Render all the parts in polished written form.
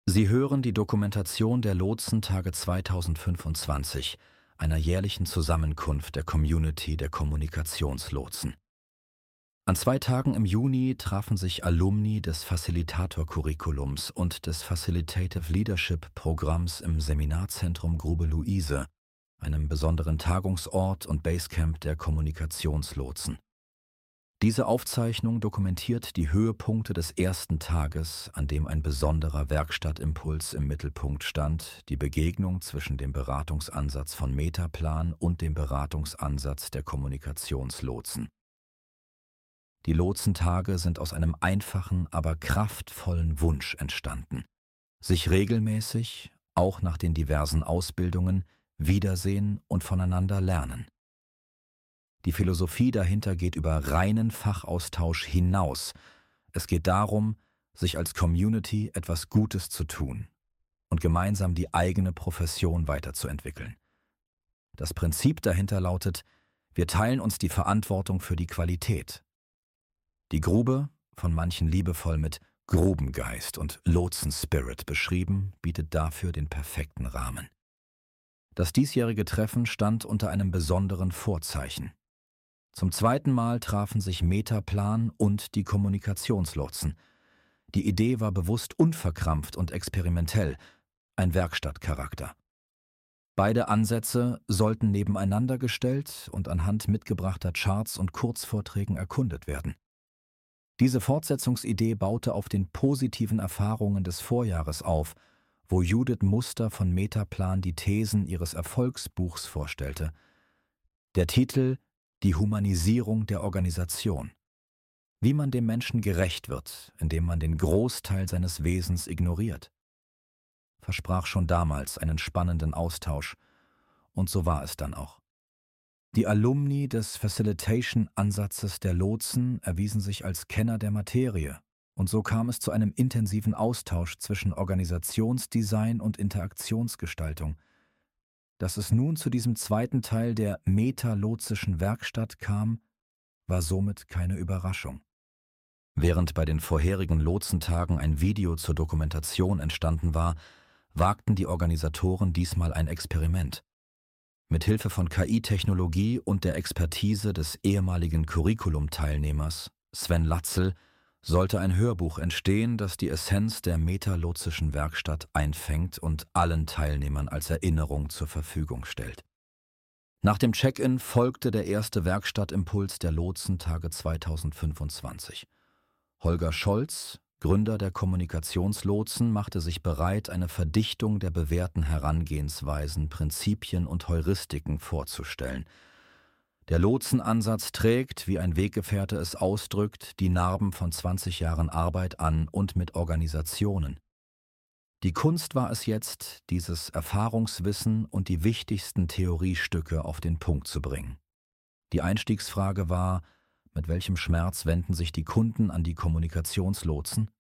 Sie hören die Dokumentation der Lotsentage 2025, einer jährlichen Zusammenkunft der Community der Kommunikationslotsen. An 2 Tagen im Juni trafen sich Alumni des Facilitator-Curriculums und des Facilitative Leadership-Programms im Seminarzentrum Grube-Luise, einem besonderen Tagungsort und Basecamp der Kommunikationslotsen. Diese Aufzeichnung dokumentiert die Höhepunkte des ersten Tages, an dem ein besonderer Werkstattimpuls im Mittelpunkt stand, die Begegnung zwischen dem Beratungsansatz von Metaplan und dem Beratungsansatz der Kommunikationslotsen. Die Lotsentage sind aus einem einfachen, aber kraftvollen Wunsch entstanden: sich regelmäßig, auch nach den diversen Ausbildungen, wiedersehen und voneinander lernen. Die Philosophie dahinter geht über reinen Fachaustausch hinaus. Es geht darum, sich als Community etwas Gutes zu tun und gemeinsam die eigene Profession weiterzuentwickeln. Das Prinzip dahinter lautet: Wir teilen uns die Verantwortung für die Qualität. Die Grube, von manchen liebevoll mit Grubengeist und Lotsen-Spirit beschrieben, bietet dafür den perfekten Rahmen. Das diesjährige Treffen stand unter einem besonderen Vorzeichen. Zum 2. Mal trafen sich Metaplan und die Kommunikationslotsen. Die Idee war bewusst unverkrampft und experimentell, ein Werkstattcharakter. Beide Ansätze sollten nebeneinander gestellt und anhand mitgebrachter Charts und Kurzvorträgen erkundet werden. Diese Fortsetzungsidee baute auf den positiven Erfahrungen des Vorjahres auf, wo Judith Muster von Metaplan die Thesen ihres Erfolgsbuchs vorstellte. Der Titel: Die Humanisierung der Organisation. Wie man dem Menschen gerecht wird, indem man den Großteil seines Wesens ignoriert. Versprach schon damals einen spannenden Austausch, und so war es dann auch. Die Alumni des Facilitation-Ansatzes der Lotsen erwiesen sich als Kenner der Materie, und so kam es zu einem intensiven Austausch zwischen Organisationsdesign und Interaktionsgestaltung. Dass es nun zu diesem zweiten Teil der metalotsischen Werkstatt kam, war somit keine Überraschung. Während bei den vorherigen Lotsentagen ein Video zur Dokumentation entstanden war, wagten die Organisatoren diesmal ein Experiment. Mit Hilfe von KI-Technologie und der Expertise des ehemaligen Curriculum-Teilnehmers Sven Latzel sollte ein Hörbuch entstehen, das die Essenz der metalotsischen Werkstatt einfängt und allen Teilnehmern als Erinnerung zur Verfügung stellt. Nach dem Check-in folgte der erste Werkstattimpuls der Lotsentage 2025. Holger Scholz, Gründer der Kommunikationslotsen, machte sich bereit, eine Verdichtung der bewährten Herangehensweisen, Prinzipien und Heuristiken vorzustellen. Der Lotsenansatz trägt, wie ein Weggefährte es ausdrückt, die Narben von 20 Jahren Arbeit an und mit Organisationen. Die Kunst war es jetzt, dieses Erfahrungswissen und die wichtigsten Theoriestücke auf den Punkt zu bringen. Die Einstiegsfrage war: Mit welchem Schmerz wenden sich die Kunden an die Kommunikationslotsen?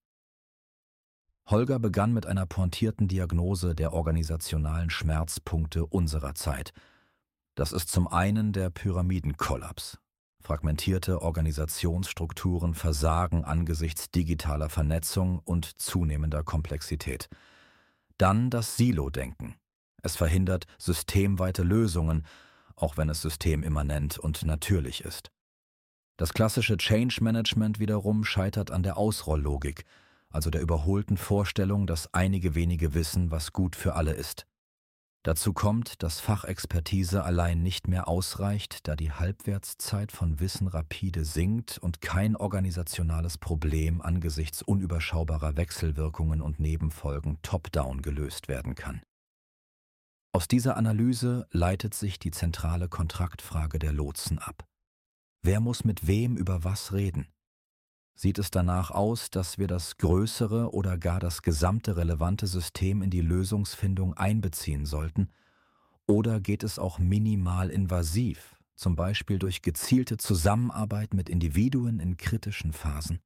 Holger begann mit einer pointierten Diagnose der organisationalen Schmerzpunkte unserer Zeit. Das ist zum einen der Pyramidenkollaps. Fragmentierte Organisationsstrukturen versagen angesichts digitaler Vernetzung und zunehmender Komplexität. Dann das Silo-Denken. Es verhindert systemweite Lösungen, auch wenn es systemimmanent und natürlich ist. Das klassische Change-Management wiederum scheitert an der Ausrolllogik, also der überholten Vorstellung, dass einige wenige wissen, was gut für alle ist. Dazu kommt, dass Fachexpertise allein nicht mehr ausreicht, da die Halbwertszeit von Wissen rapide sinkt und kein organisationales Problem angesichts unüberschaubarer Wechselwirkungen und Nebenfolgen top-down gelöst werden kann. Aus dieser Analyse leitet sich die zentrale Kontraktfrage der Lotsen ab. Wer muss mit wem über was reden? Sieht es danach aus, dass wir das größere oder gar das gesamte relevante System in die Lösungsfindung einbeziehen sollten? Oder geht es auch minimal invasiv, zum Beispiel durch gezielte Zusammenarbeit mit Individuen in kritischen Phasen?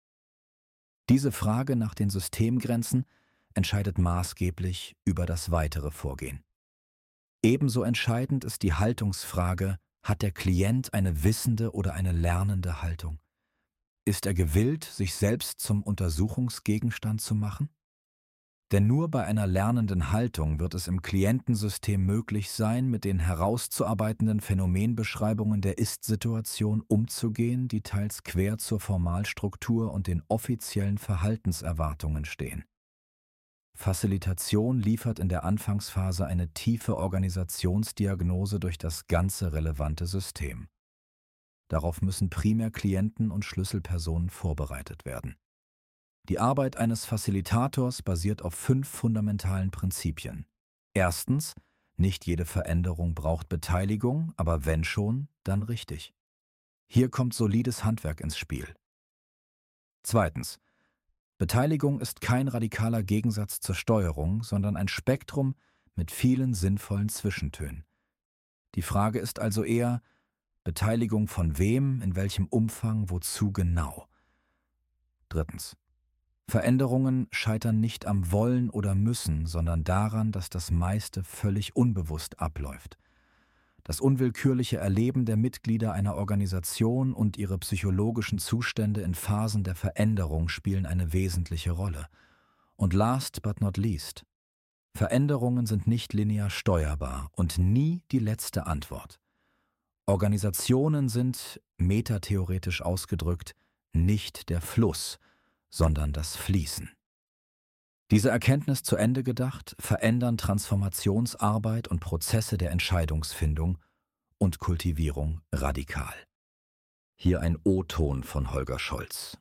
Diese Frage nach den Systemgrenzen entscheidet maßgeblich über das weitere Vorgehen. Ebenso entscheidend ist die Haltungsfrage: Hat der Klient eine wissende oder eine lernende Haltung? Ist er gewillt, sich selbst zum Untersuchungsgegenstand zu machen? Denn nur bei einer lernenden Haltung wird es im Klientensystem möglich sein, mit den herauszuarbeitenden Phänomenbeschreibungen der Ist-Situation umzugehen, die teils quer zur Formalstruktur und den offiziellen Verhaltenserwartungen stehen. Facilitation liefert in der Anfangsphase eine tiefe Organisationsdiagnose durch das ganze relevante System. Darauf müssen primär Klienten und Schlüsselpersonen vorbereitet werden. Die Arbeit eines Facilitators basiert auf 5 fundamentalen Prinzipien. Erstens, nicht jede Veränderung braucht Beteiligung, aber wenn schon, dann richtig. Hier kommt solides Handwerk ins Spiel. Zweitens, Beteiligung ist kein radikaler Gegensatz zur Steuerung, sondern ein Spektrum mit vielen sinnvollen Zwischentönen. Die Frage ist also eher, Beteiligung von wem, in welchem Umfang, wozu genau. Drittens, Veränderungen scheitern nicht am Wollen oder Müssen, sondern daran, dass das meiste völlig unbewusst abläuft. Das unwillkürliche Erleben der Mitglieder einer Organisation und ihre psychologischen Zustände in Phasen der Veränderung spielen eine wesentliche Rolle. Und last but not least, Veränderungen sind nicht linear steuerbar und nie die letzte Antwort. Organisationen sind, metatheoretisch ausgedrückt, nicht der Fluss, sondern das Fließen. Diese Erkenntnis zu Ende gedacht, verändern Transformationsarbeit und Prozesse der Entscheidungsfindung und Kultivierung radikal. Hier ein O-Ton von Holger Scholz.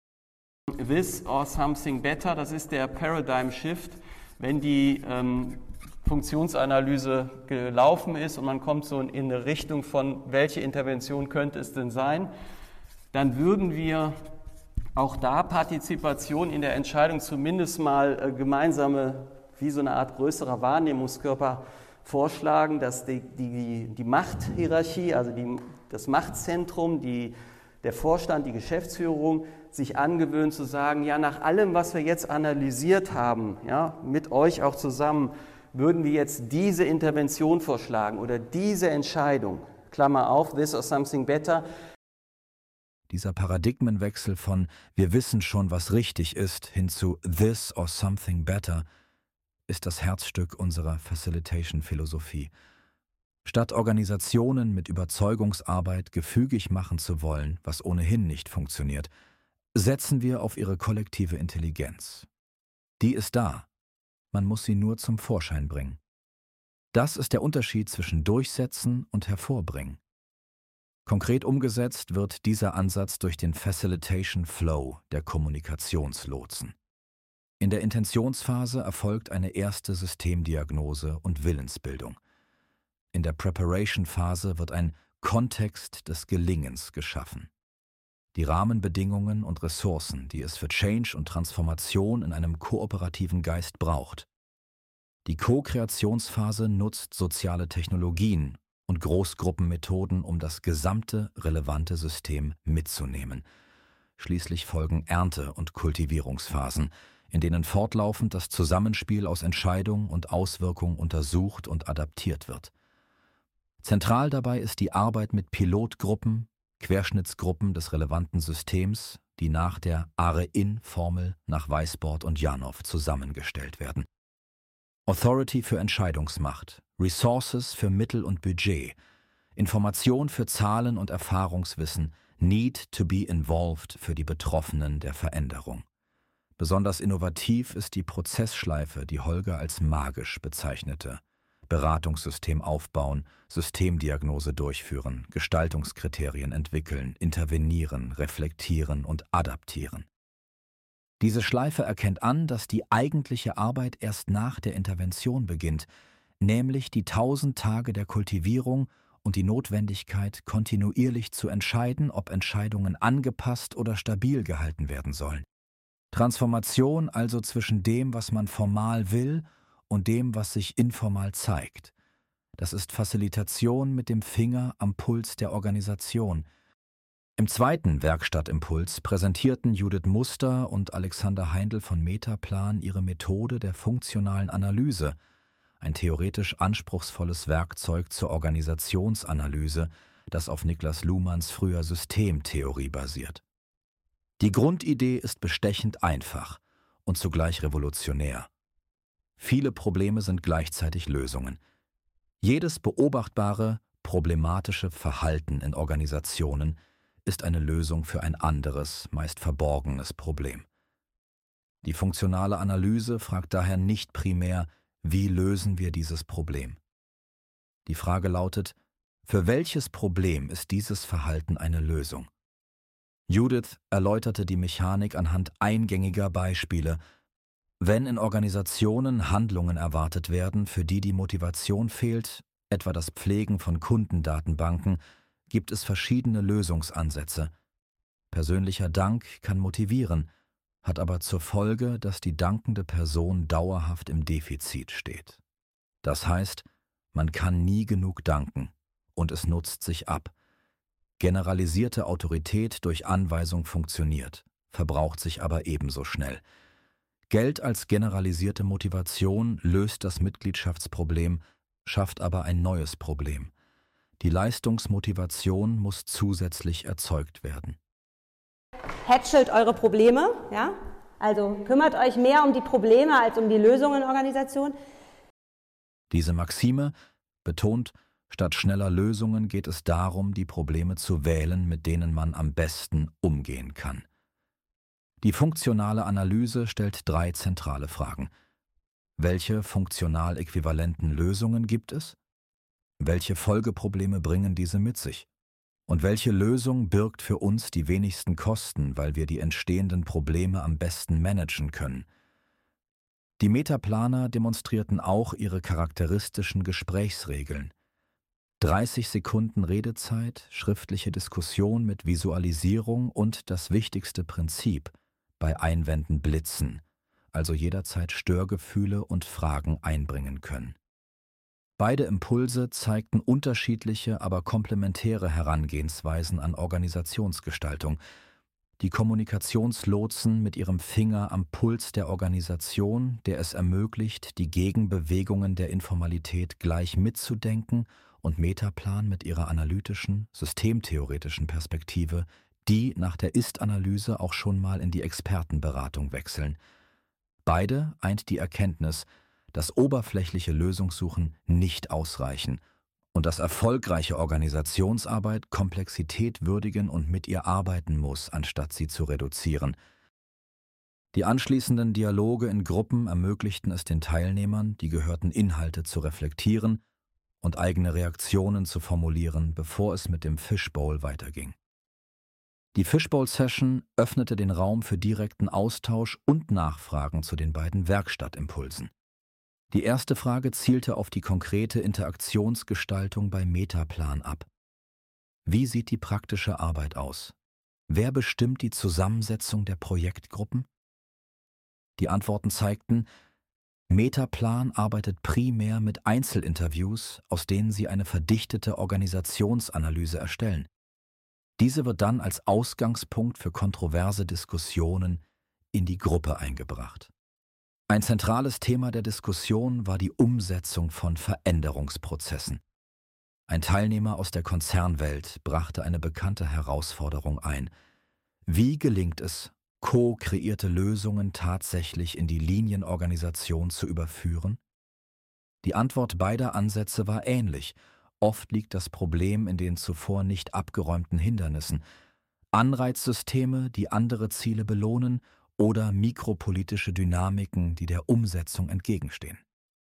This or something better, das ist der Paradigm Shift, wenn die Funktionsanalyse gelaufen ist und man kommt so in eine Richtung von, welche Intervention könnte es denn sein, dann würden wir auch da Partizipation in der Entscheidung zumindest mal gemeinsame, wie so eine Art größerer Wahrnehmungskörper vorschlagen, dass die Machthierarchie, also das Machtzentrum, der Vorstand, die Geschäftsführung sich angewöhnt zu sagen, ja, nach allem, was wir jetzt analysiert haben, ja, mit euch auch zusammen, würden wir jetzt diese Intervention vorschlagen oder diese Entscheidung, Klammer auf, this or something better. Dieser Paradigmenwechsel von „wir wissen schon, was richtig ist“ hin zu „this or something better“ ist das Herzstück unserer Facilitation-Philosophie. Statt Organisationen mit Überzeugungsarbeit gefügig machen zu wollen, was ohnehin nicht funktioniert, setzen wir auf ihre kollektive Intelligenz. Die ist da, man muss sie nur zum Vorschein bringen. Das ist der Unterschied zwischen Durchsetzen und Hervorbringen. Konkret umgesetzt wird dieser Ansatz durch den Facilitation Flow der Kommunikationslotsen. In der Intentionsphase erfolgt eine erste Systemdiagnose und Willensbildung. In der Preparation-Phase wird ein Kontext des Gelingens geschaffen. Die Rahmenbedingungen und Ressourcen, die es für Change und Transformation in einem kooperativen Geist braucht. Die Co-Kreationsphase nutzt soziale Technologien und Großgruppenmethoden, um das gesamte relevante System mitzunehmen. Schließlich folgen Ernte- und Kultivierungsphasen, in denen fortlaufend das Zusammenspiel aus Entscheidung und Auswirkung untersucht und adaptiert wird. Zentral dabei ist die Arbeit mit Pilotgruppen, Querschnittsgruppen des relevanten Systems, die nach der ARE-In-Formel nach Weisbord und Janov zusammengestellt werden. Authority für Entscheidungsmacht, Resources für Mittel und Budget, Information für Zahlen und Erfahrungswissen, Need to be involved für die Betroffenen der Veränderung. Besonders innovativ ist die Prozessschleife, die Holger als magisch bezeichnete. Beratungssystem aufbauen, Systemdiagnose durchführen, Gestaltungskriterien entwickeln, intervenieren, reflektieren und adaptieren. Diese Schleife erkennt an, dass die eigentliche Arbeit erst nach der Intervention beginnt, nämlich die 1000 Tage der Kultivierung und die Notwendigkeit, kontinuierlich zu entscheiden, ob Entscheidungen angepasst oder stabil gehalten werden sollen. Transformation also zwischen dem, was man formal will, und dem, was sich informal zeigt. Das ist Facilitation mit dem Finger am Puls der Organisation. Im zweiten Werkstattimpuls präsentierten Judith Muster und Alexander Heindl von Metaplan ihre Methode der funktionalen Analyse, ein theoretisch anspruchsvolles Werkzeug zur Organisationsanalyse, das auf Niklas Luhmanns früher Systemtheorie basiert. Die Grundidee ist bestechend einfach und zugleich revolutionär. Viele Probleme sind gleichzeitig Lösungen. Jedes beobachtbare, problematische Verhalten in Organisationen ist eine Lösung für ein anderes, meist verborgenes Problem. Die funktionale Analyse fragt daher nicht primär, wie lösen wir dieses Problem? Die Frage lautet, für welches Problem ist dieses Verhalten eine Lösung? Judith erläuterte die Mechanik anhand eingängiger Beispiele. Wenn in Organisationen Handlungen erwartet werden, für die die Motivation fehlt, etwa das Pflegen von Kundendatenbanken, gibt es verschiedene Lösungsansätze. Persönlicher Dank kann motivieren, hat aber zur Folge, dass die dankende Person dauerhaft im Defizit steht. Das heißt, man kann nie genug danken und es nutzt sich ab. Generalisierte Autorität durch Anweisung funktioniert, verbraucht sich aber ebenso schnell. Geld als generalisierte Motivation löst das Mitgliedschaftsproblem, schafft aber ein neues Problem. Die Leistungsmotivation muss zusätzlich erzeugt werden. Hätschelt eure Probleme, ja? Also kümmert euch mehr um die Probleme als um die Lösungen in der Organisation. Diese Maxime betont, statt schneller Lösungen geht es darum, die Probleme zu wählen, mit denen man am besten umgehen kann. Die funktionale Analyse stellt 3 zentrale Fragen. Welche funktional äquivalenten Lösungen gibt es? Welche Folgeprobleme bringen diese mit sich? Und welche Lösung birgt für uns die wenigsten Kosten, weil wir die entstehenden Probleme am besten managen können? Die Metaplaner demonstrierten auch ihre charakteristischen Gesprächsregeln. 30 Sekunden Redezeit, schriftliche Diskussion mit Visualisierung und das wichtigste Prinzip, bei Einwänden blitzen, also jederzeit Störgefühle und Fragen einbringen können. Beide Impulse zeigten unterschiedliche, aber komplementäre Herangehensweisen an Organisationsgestaltung. Die Kommunikationslotsen mit ihrem Finger am Puls der Organisation, der es ermöglicht, die Gegenbewegungen der Informalität gleich mitzudenken, und Metaplan mit ihrer analytischen, systemtheoretischen Perspektive, die nach der Ist-Analyse auch schon mal in die Expertenberatung wechseln. Beide eint die Erkenntnis, dass oberflächliche Lösungssuchen nicht ausreichen und dass erfolgreiche Organisationsarbeit Komplexität würdigen und mit ihr arbeiten muss, anstatt sie zu reduzieren. Die anschließenden Dialoge in Gruppen ermöglichten es den Teilnehmern, die gehörten Inhalte zu reflektieren und eigene Reaktionen zu formulieren, bevor es mit dem Fishbowl weiterging. Die Fishbowl-Session öffnete den Raum für direkten Austausch und Nachfragen zu den beiden Werkstattimpulsen. Die erste Frage zielte auf die konkrete Interaktionsgestaltung bei Metaplan ab. Wie sieht die praktische Arbeit aus? Wer bestimmt die Zusammensetzung der Projektgruppen? Die Antworten zeigten, Metaplan arbeitet primär mit Einzelinterviews, aus denen sie eine verdichtete Organisationsanalyse erstellen. Diese wird dann als Ausgangspunkt für kontroverse Diskussionen in die Gruppe eingebracht. Ein zentrales Thema der Diskussion war die Umsetzung von Veränderungsprozessen. Ein Teilnehmer aus der Konzernwelt brachte eine bekannte Herausforderung ein. Wie gelingt es, ko-kreierte Lösungen tatsächlich in die Linienorganisation zu überführen? Die Antwort beider Ansätze war ähnlich. Oft liegt das Problem in den zuvor nicht abgeräumten Hindernissen. Anreizsysteme, die andere Ziele belohnen, oder mikropolitische Dynamiken, die der Umsetzung entgegenstehen.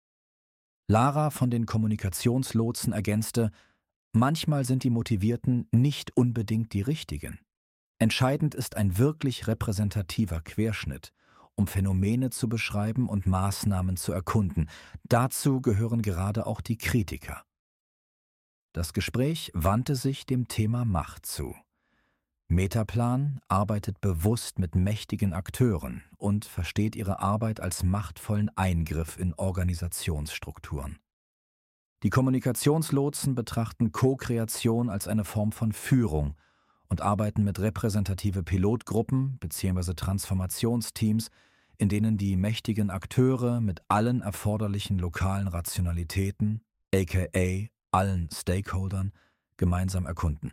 Lara von den Kommunikationslotsen ergänzte, manchmal sind die Motivierten nicht unbedingt die richtigen. Entscheidend ist ein wirklich repräsentativer Querschnitt, um Phänomene zu beschreiben und Maßnahmen zu erkunden. Dazu gehören gerade auch die Kritiker. Das Gespräch wandte sich dem Thema Macht zu. Metaplan arbeitet bewusst mit mächtigen Akteuren und versteht ihre Arbeit als machtvollen Eingriff in Organisationsstrukturen. Die Kommunikationslotsen betrachten Co-Kreation als eine Form von Führung und arbeiten mit repräsentative Pilotgruppen bzw. Transformationsteams, in denen die mächtigen Akteure mit allen erforderlichen lokalen Rationalitäten, aka allen Stakeholdern, gemeinsam erkunden.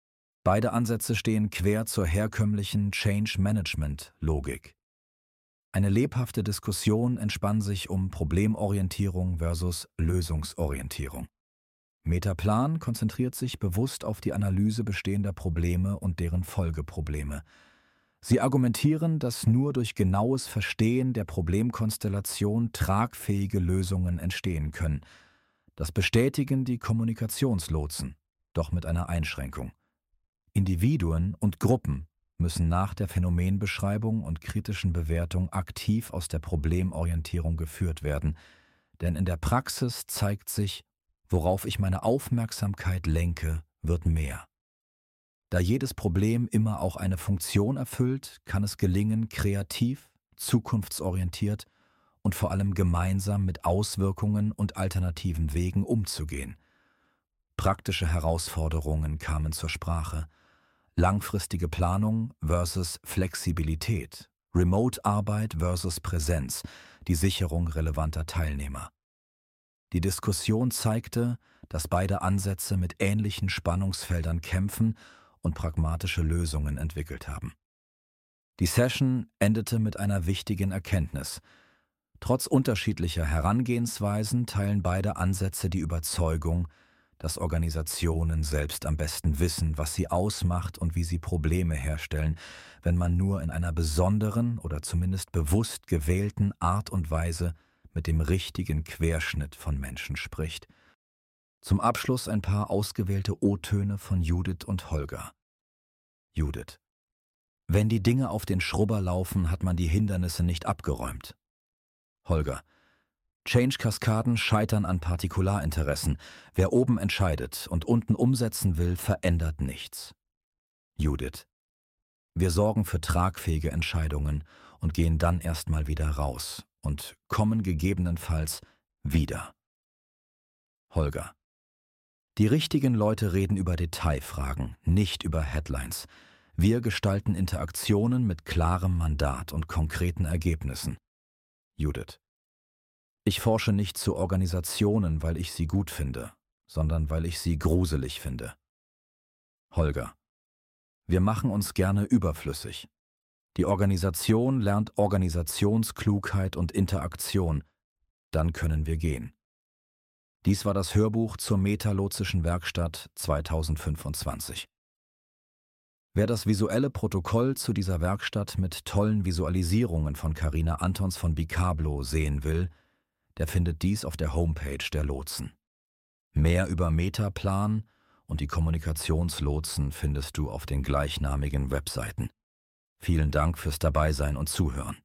Beide Ansätze stehen quer zur herkömmlichen Change-Management-Logik. Eine lebhafte Diskussion entspann sich um Problemorientierung versus Lösungsorientierung. Metaplan konzentriert sich bewusst auf die Analyse bestehender Probleme und deren Folgeprobleme. Sie argumentieren, dass nur durch genaues Verstehen der Problemkonstellation tragfähige Lösungen entstehen können. Das bestätigen die Kommunikationslotsen, doch mit einer Einschränkung. Individuen und Gruppen müssen nach der Phänomenbeschreibung und kritischen Bewertung aktiv aus der Problemorientierung geführt werden, denn in der Praxis zeigt sich, worauf ich meine Aufmerksamkeit lenke, wird mehr. Da jedes Problem immer auch eine Funktion erfüllt, kann es gelingen, kreativ, zukunftsorientiert und vor allem gemeinsam mit Auswirkungen und alternativen Wegen umzugehen. Praktische Herausforderungen kamen zur Sprache. Langfristige Planung versus Flexibilität, Remote-Arbeit versus Präsenz, die Sicherung relevanter Teilnehmer. Die Diskussion zeigte, dass beide Ansätze mit ähnlichen Spannungsfeldern kämpfen und pragmatische Lösungen entwickelt haben. Die Session endete mit einer wichtigen Erkenntnis. Trotz unterschiedlicher Herangehensweisen teilen beide Ansätze die Überzeugung, dass Organisationen selbst am besten wissen, was sie ausmacht und wie sie Probleme herstellen, wenn man nur in einer besonderen oder zumindest bewusst gewählten Art und Weise mit dem richtigen Querschnitt von Menschen spricht. Zum Abschluss ein paar ausgewählte O-Töne von Judith und Holger. Judith: Wenn die Dinge auf den Schrubber laufen, hat man die Hindernisse nicht abgeräumt. Holger: Change-Kaskaden scheitern an Partikularinteressen. Wer oben entscheidet und unten umsetzen will, verändert nichts. Judith: Wir sorgen für tragfähige Entscheidungen und gehen dann erstmal wieder raus und kommen gegebenenfalls wieder. Holger: Die richtigen Leute reden über Detailfragen, nicht über Headlines. Wir gestalten Interaktionen mit klarem Mandat und konkreten Ergebnissen. Judith: Ich forsche nicht zu Organisationen, weil ich sie gut finde, sondern weil ich sie gruselig finde. Holger: Wir machen uns gerne überflüssig. Die Organisation lernt Organisationsklugheit und Interaktion, dann können wir gehen. Dies war das Hörbuch zur Metalotzischen Werkstatt 2025. Wer das visuelle Protokoll zu dieser Werkstatt mit tollen Visualisierungen von Carina Antons von Bicablo sehen will, der findet dies auf der Homepage der Lotsen. Mehr über Metaplan und die Kommunikationslotsen findest du auf den gleichnamigen Webseiten. Vielen Dank fürs Dabeisein und Zuhören.